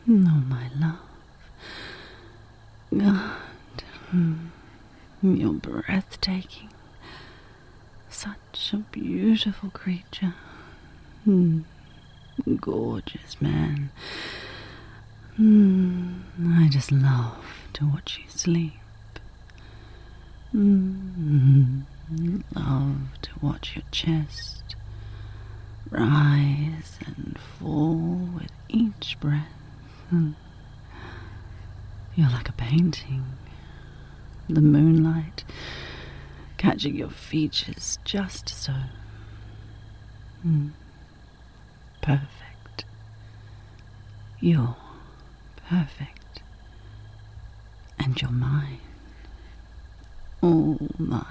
Oh, my love. God, you're breathtaking. Such a beautiful creature. Gorgeous man. I just love to watch you sleep. Love to watch your chest rise and fall with each breath. You're like a painting. The moonlight catching your features just so. Perfect. You're perfect. And you're mine. All mine.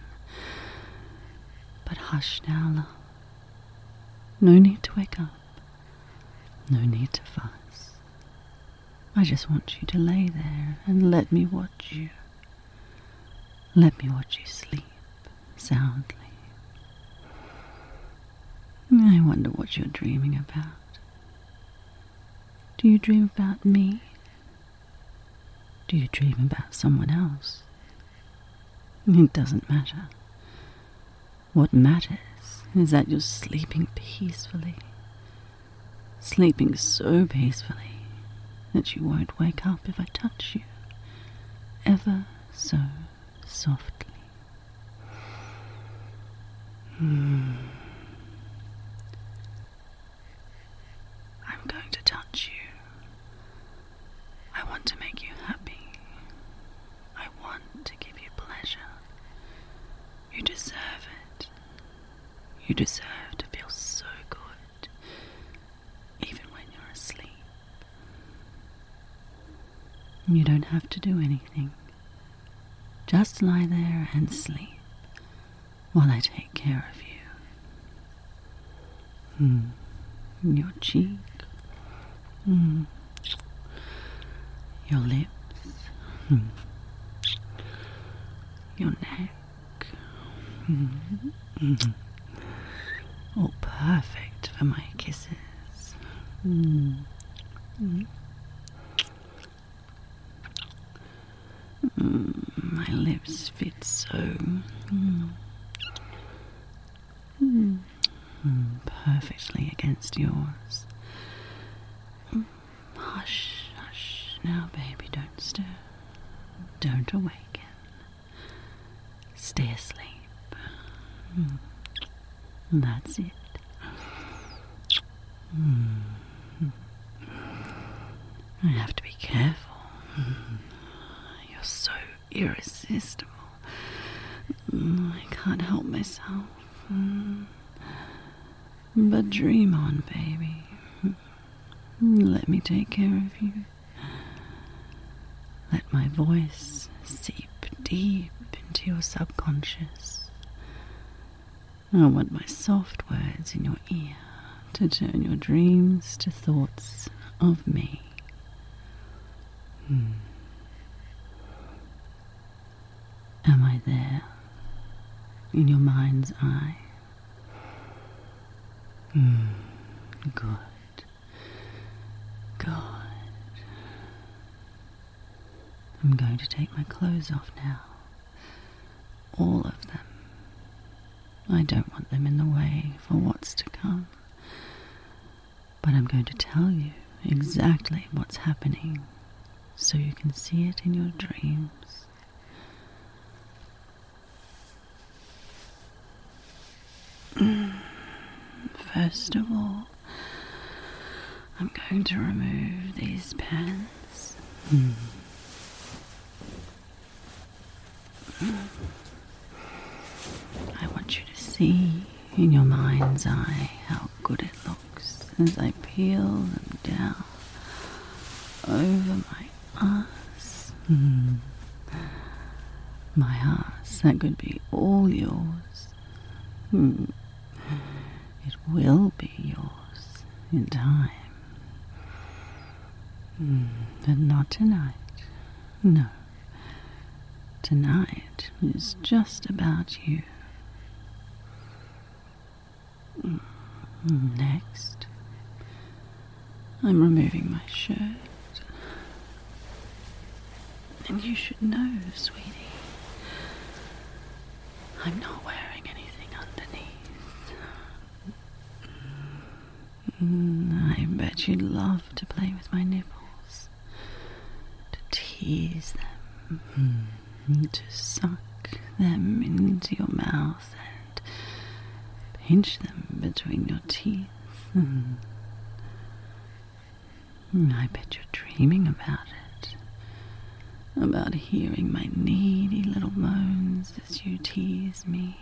But hush now, love. No need to wake up. No need to fuss. I just want you to lay there and let me watch you. Let me watch you sleep soundly. I wonder what you're dreaming about. Do you dream about me? Do you dream about someone else? It doesn't matter. What matters is that you're sleeping peacefully. Sleeping so peacefully that you won't wake up if I touch you. Ever so softly. I'm going to touch you. I want to make you happy. I want to give you pleasure. You deserve it. You deserve to feel so good, even when you're asleep. You don't have to do anything. Just lie there and sleep while I take care of you. Your cheek. Your lips. Your neck. All perfect for my kisses. My lips fit so perfectly against yours. Hush, hush. Now, baby, don't stir. Don't awaken. Stay asleep. That's it. I have to be careful. You're so irresistible. I can't help myself. But dream on, baby. Let me take care of you. Let my voice seep deep into your subconscious. I want my soft words in your ear to turn your dreams to thoughts of me. Am I there in your mind's eye? Good. Good. I'm going to take my clothes off now. All of them. I don't want them in the way for what's to come. But I'm going to tell you exactly what's happening so you can see it in your dreams. First of all, I'm going to remove these pants. I want you to see in your mind's eye how good it looks as I peel them down over my ass. My ass, that could be all yours. It will be yours in time. But not tonight. No. Tonight is just about you. Next, I'm removing my shirt. And you should know, sweetie, I'm not wearing anything underneath. I bet you'd love to play with my nipples, to tease them, to suck them into your mouth and pinch them between your teeth. I bet you're dreaming about it. About hearing my needy little moans as you tease me.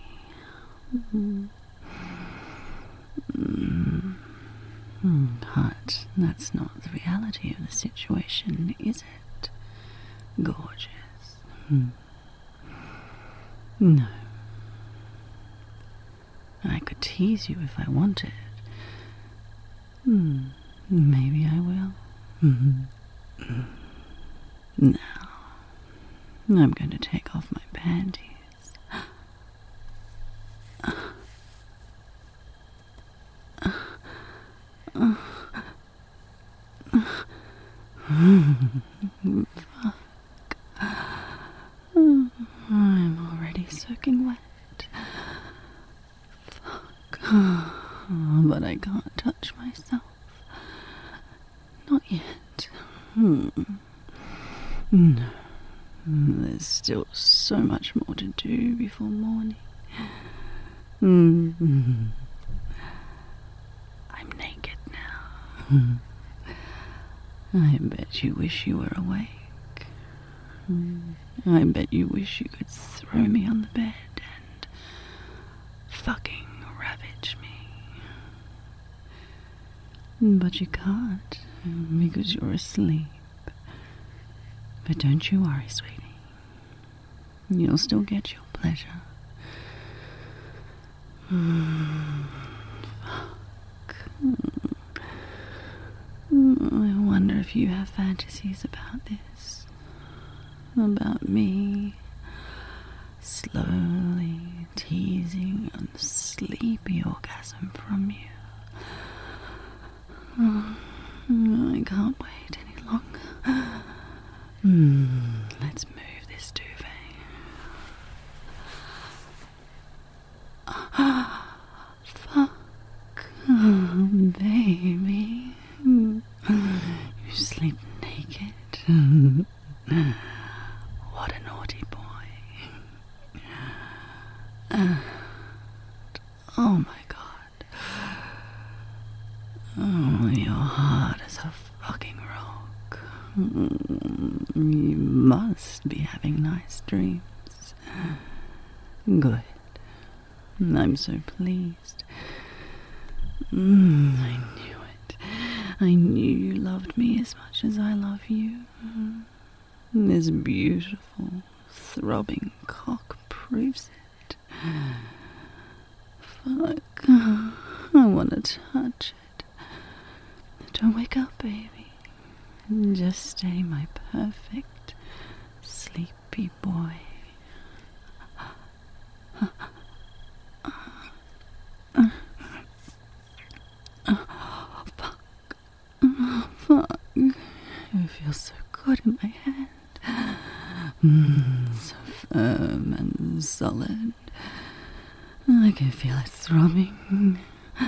But that's not the reality of the situation, is it? Gorgeous. No. I could tease you if I wanted. Maybe I will. Now, I'm going to take off my panties. Fuck. I'm already soaking wet. Fuck. But I can't touch myself. Not yet. No. There's still so much more to do before morning. I'm naked now. I bet you wish you were awake. I bet you wish you could throw me on the bed and fucking ravage me. But you can't, because you're asleep. But don't you worry, sweetie. You'll still get your pleasure. Fuck. I wonder if you have fantasies about this. About me slowly teasing a sleepy orgasm from you. I can't wait any longer. Let's move this duvet. Fuck, baby. You sleep naked. What a naughty boy. Oh my god. Oh, you're hard as a fucking rock. You must be having nice dreams. Good. I'm so pleased. I knew it. I knew you loved me as much as I love you. This beautiful, throbbing cock proves it. Fuck. I want to touch it. Don't wake up, baby. Just stay my perfect, sleepy boy. Fuck. It feels so good in my hand. So firm and solid. I can feel it throbbing.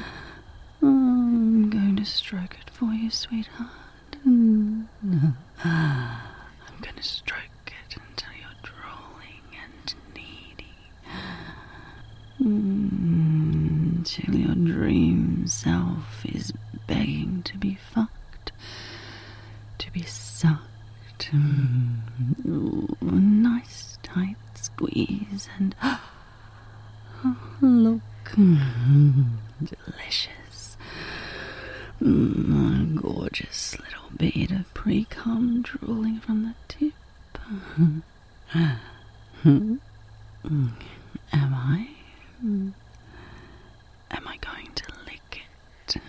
I'm going to stroke it for you, sweetheart. I'm going to stroke it until you're drooling and needy. Till your dream self is begging to be fucked, to be sucked. Ooh, a nice tight squeeze and look, delicious. A gorgeous little bead of pre-cum drooling from the tip. Am I? Am I going to lick it?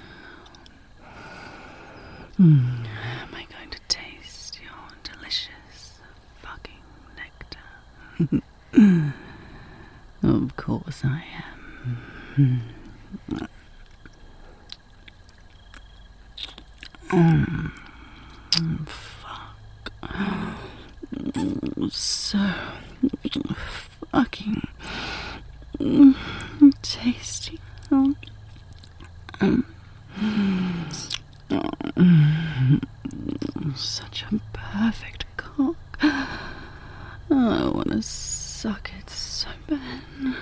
Am I going to taste your delicious fucking nectar? Of course I am. Fuck. So fucking tasty. Such a perfect cock. I want to suck it so bad.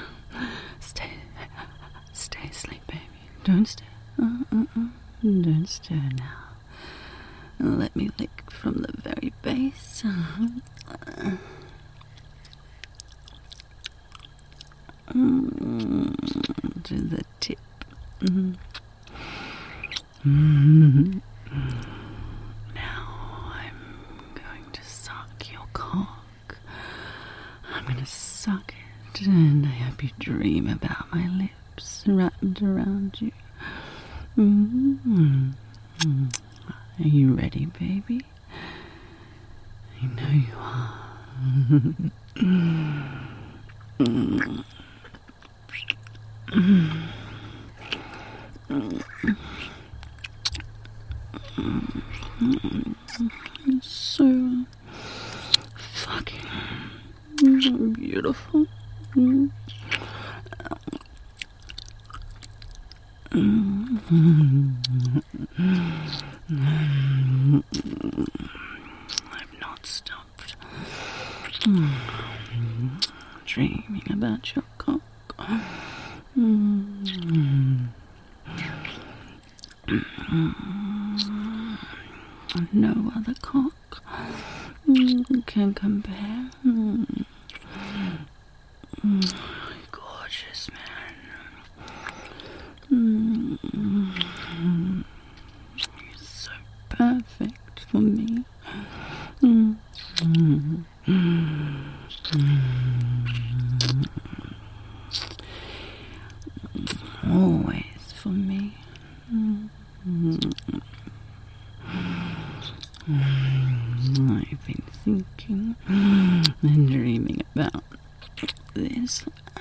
Stay asleep, baby. Don't stir. Don't stir now. Let me lick from the very base. To the tip. Now I'm going to suck your cock. I'm going to suck it, and I hope you dream about my lips wrapped around you. Are you ready, baby? I know you are. So fucking beautiful. I've not stopped dreaming about your cock. No other cock can compare. Gorgeous man. You're so perfect for me. Always for me. I've been thinking and dreaming about this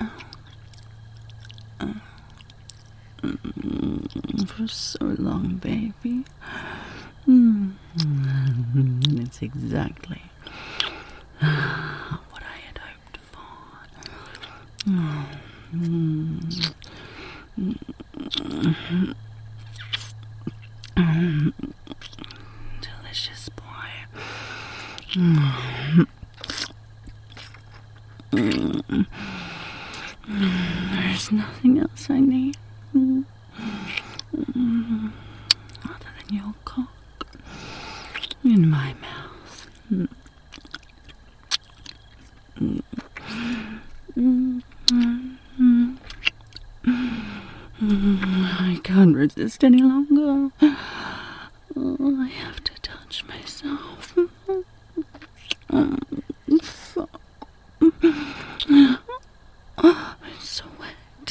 for so long, baby. It's exactly what I had hoped for. Delicious boy. There's nothing else I need other than your cock in my mouth. I can't resist any longer. I have to touch myself. Fuck. It's so wet.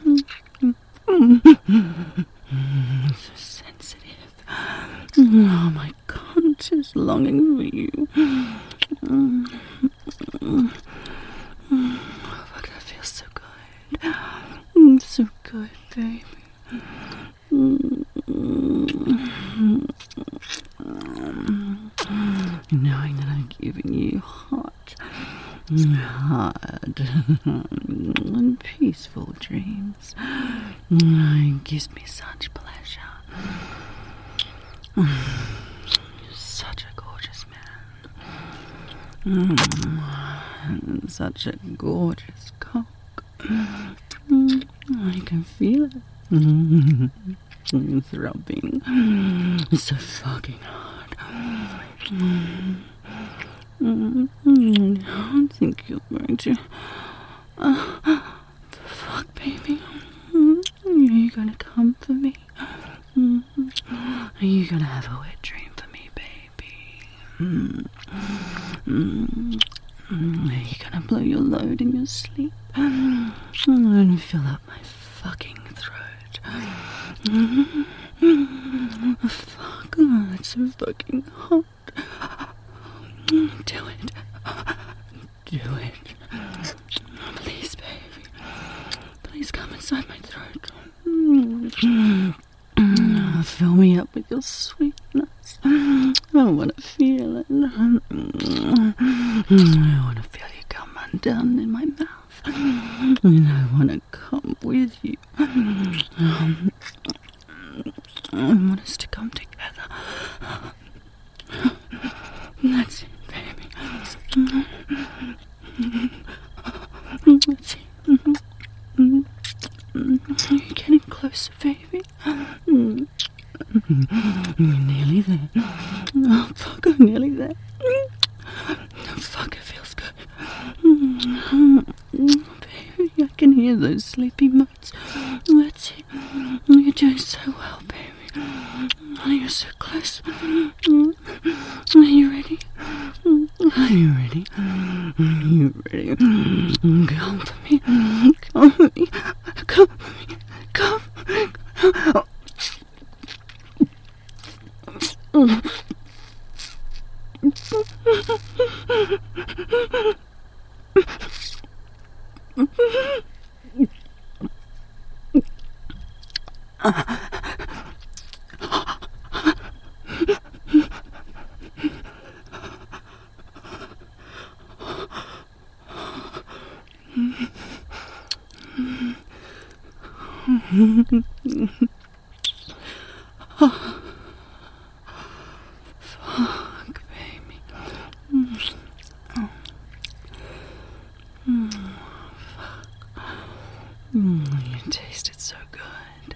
So sensitive. Oh, my cunt is longing for you. Fuck, that feels so good. So good, baby. Knowing that I'm giving you hot, hard, and peaceful dreams, it gives me such pleasure. You're such a gorgeous man. Such a gorgeous cock. I can feel it. It's throbbing. It's so fucking hard. I don't think you're going to. Fuck, baby. Are you gonna come for me? Are you gonna have a wet dream for me, baby? Are you gonna blow your load in your sleep and fill up my fucking throat? Fuck, that's so fucking hot. Do it. Do it. Please, baby. Please come inside my throat. Fill me me up with your sweetness. I want to feel it. I want to feel you come undone in my mouth. And I want to come with you. I want us to come together. That's it, baby. That's it. You're getting closer, baby. You're nearly there. Oh, fuck, I'm nearly there. Oh, fuck, it feels good. Baby, I can hear those sleepy moans. That's it. You're doing so well, baby. Oh, you're so close. Are you ready? Are you ready? Are you ready? Come for me. Come for me. Come for me. Come. Fuck, baby. Fuck. You tasted so good.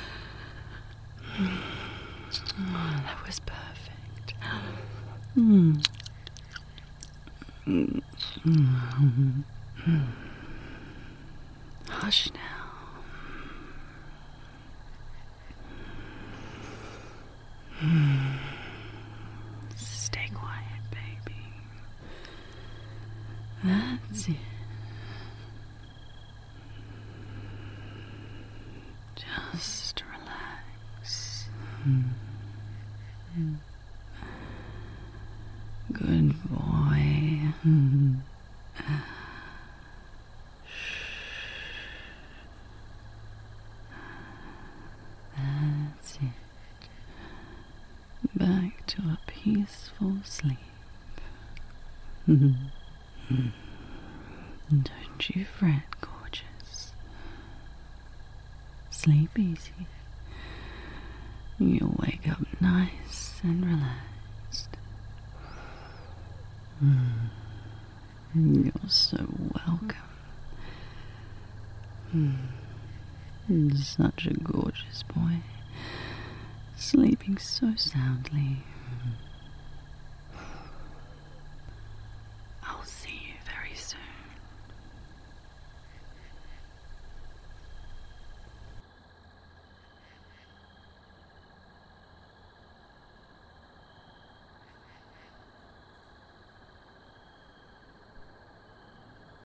That was perfect. Hush now. Stay quiet, baby. That's it. Just relax. Good boy. That's it. Back to a peaceful sleep. Don't you fret, gorgeous. Sleep easy. You'll wake up nice and relaxed. You're so welcome. Such a gorgeous boy, sleeping so soundly.